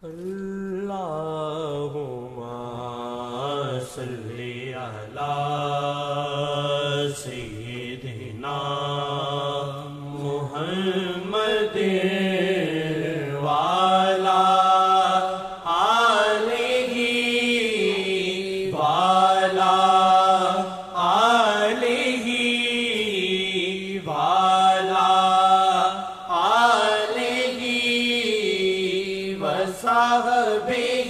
اللہم صلی علی سیدنا محمد وعلی آلہ وعلی آلہ وعلی آلہ وصحبہ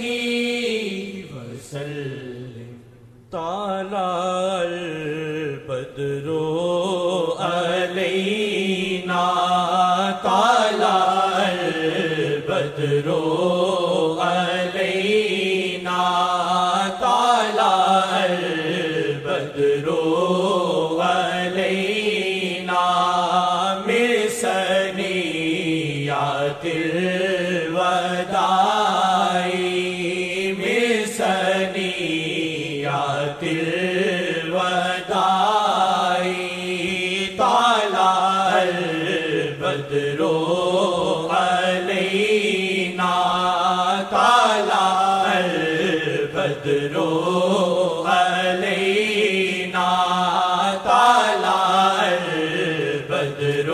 وسلم طلع البدر علینا طلع البدر علینا طلع البدر علینا من ثنیات الوداع من ثنیات الوداع طلع البدر علینا طلع البدر علینا طلع البدر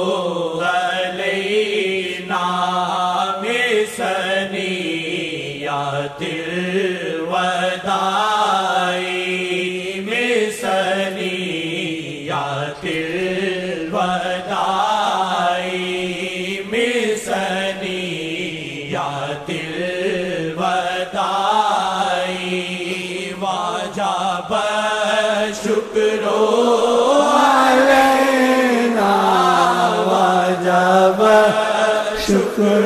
علینا من ثنیات الوداع من ثنیات الوداع من ثنیات الوداع وجب شکر علینا وجب شکر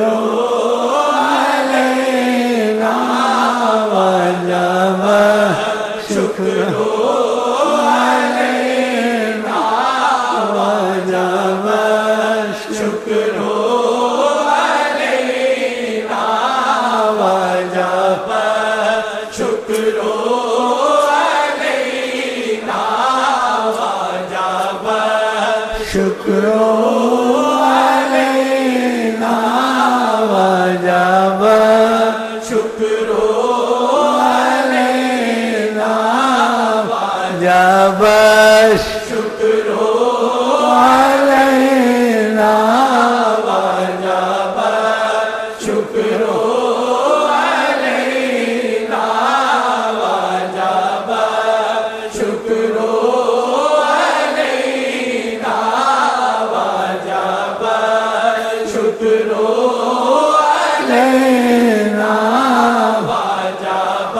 علینا وجب شکر علینا وجب شکر علینا وجب شکر علینا وجب شکر علینا وجب شکر علینا وجب شکر علینا وجب شکر علینا وجب شکر علینا وجب شکر علینا وجب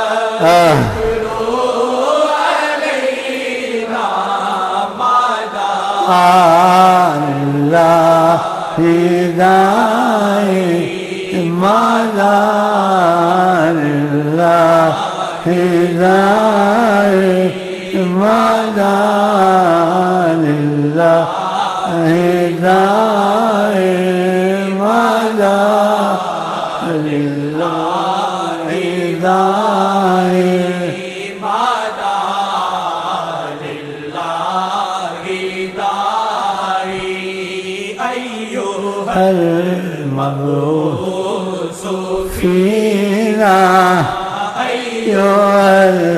اللہ ہدایت مدار اللہ ہدایت مدار اللہ ہدایت مدار اللہ ہدایت المبعوث فينا أيها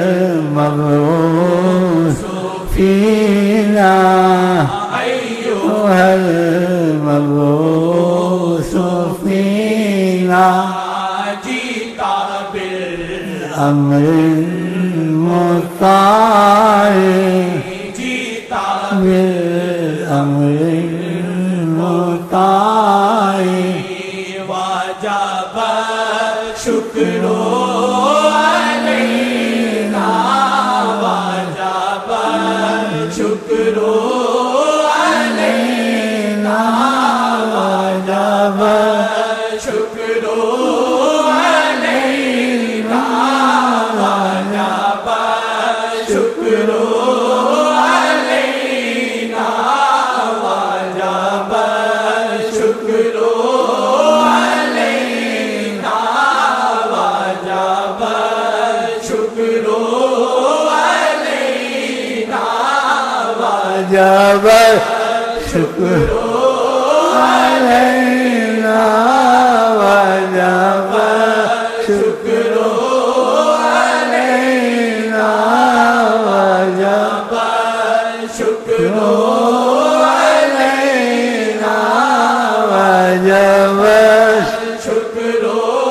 المبعوث فينا أيها المبعوث فينا جئت بالأمر المطاع جئت بالأمر المطاع وجب شکر علینا وجب شکر علینا وجب شکر علینا وجب شکر علینا وجب شکر علینا وجب شکر علینا وجب شکر علینا وجب شکر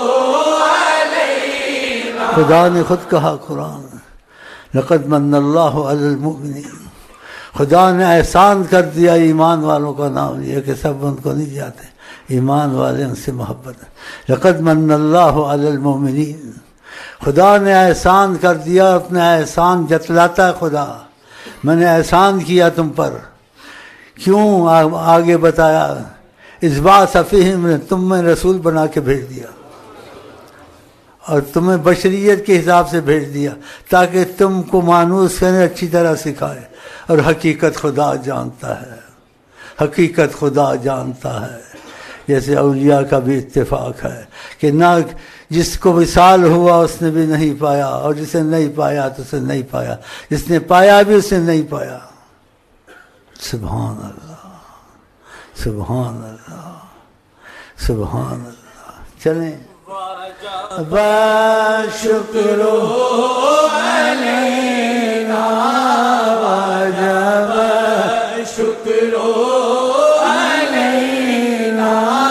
علینا خدا نے خود کہا قرآن لقد من اللہ علی المؤمنین، خدا نے احسان کر دیا ایمان والوں کا نام لیا کہ سب ان کو نہیں جاتے، ایمان والے ان سے محبت ہے۔ لقد من اللہ علی المؤمنین، خدا نے احسان کر دیا، اپنا احسان جتلاتا ہے خدا، میں نے احسان کیا تم پر۔ کیوں؟ آگے بتایا اس بات فیہم نے تم میں رسول بنا کے بھیج دیا اور تمہیں بشریت کے حساب سے بھیج دیا تاکہ تم کو مانوس کرنے اچھی طرح سکھائے۔ اور حقیقت خدا جانتا ہے، حقیقت خدا جانتا ہے۔ جیسے اولیاء کا بھی اتفاق ہے کہ نہ جس کو وصال ہوا اس نے بھی نہیں پایا، اور جسے نہیں پایا تو اسے نہیں پایا، جس نے پایا بھی اسے نہیں پایا۔ سبحان اللہ، سبحان اللہ، سبحان اللہ۔ چلیں شکر علینا وجب شکر علینا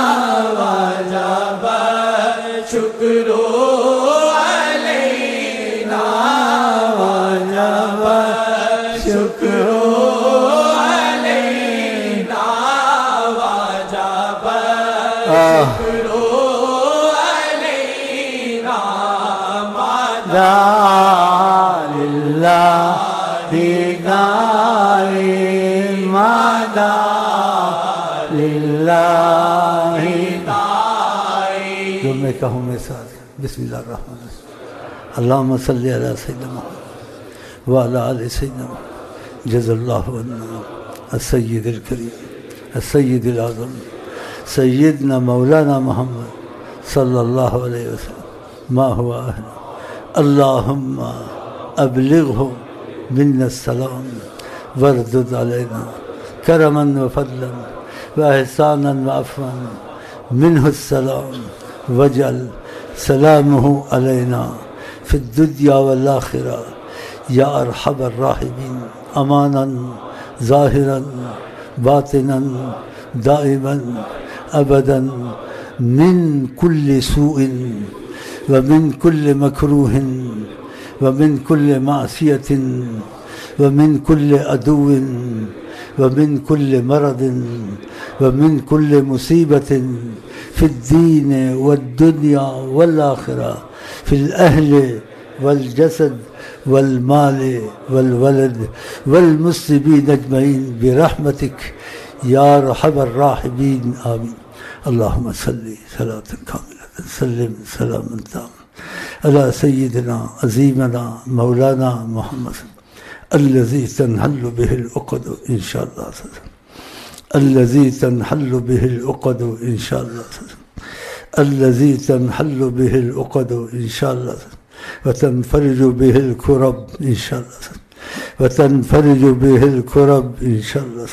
وجب شکر علینا وجب شکر علینا وجب شکر للہ دائم مدى للہ جو میں کہوں میں ساتھ بسم اللہ الرحمن الرحیم اللہم صلی علی سیدنا محمد وعلی آل سیدنا محمد جز اللہ عنا السید الکریم السید الاعظم سیدنا مولانا محمد صلی اللہ علیہ وسلم ما هو اہل اللہم ابلغه منا السلام واردد علینا کرما وفضلا واحسانا وعفوا منه السلام واجعل سلامه علینا فی الدنیا والآخرہ یا ارحم الراحمین امانا ظاہرا باطنا دائما ابدا من كل سوء ومن كل مكروه ومن كل معصية ومن كل عدو ومن كل مرض ومن كل مصيبة في الدين والدنيا والآخرة في الأهل والجسد والمال والولد والمسلمين أجمعين برحمتك يا أرحم الراحمين آمين اللهم صل صلاة كاملة سلم سلاما تاما على سيدنا عظيمنا مولانا محمد الذي تنحل به العقد إن شاء الله الذي تنحل به العقد إن شاء الله الذي تنحل به العقد إن شاء الله وتنفرج به الكرب إن شاء الله وتنفرج به الكرب إن شاء الله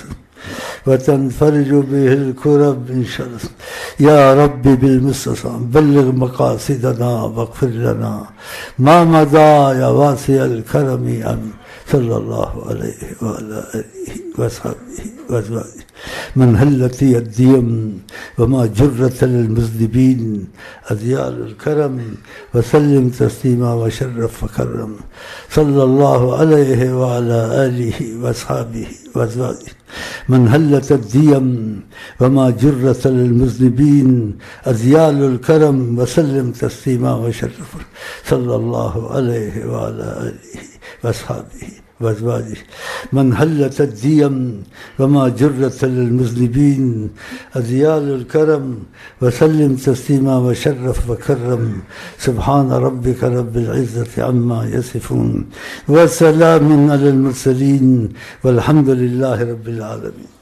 وتنفرج به الكرب إن شاء الله يا رب بالمصطفى بلغ مقاصدنا واغفر لنا ما مضى يا واسع الكرم آمين صلى الله عليه وعلى آله وصحبه وأزواجه من هلت الديم وما جرت للمذنبين أذيال الكرم وسلم تسليما وشرف وكرم صلى الله عليه وعلى آله وأصحابه وأزواجه من هلت الديم وما جرت للمذنبين أذيال الكرم وسلم تسليما وشرف صلى الله عليه وعلى آله وأصحابه وأزواجه من هلت الديم وما جرت للمذنبين أذيال الكرم وسلم تسليما وشرف وكرم سبحان ربك رب العزة عما يصفون وسلام على المرسلين والحمد لله رب العالمين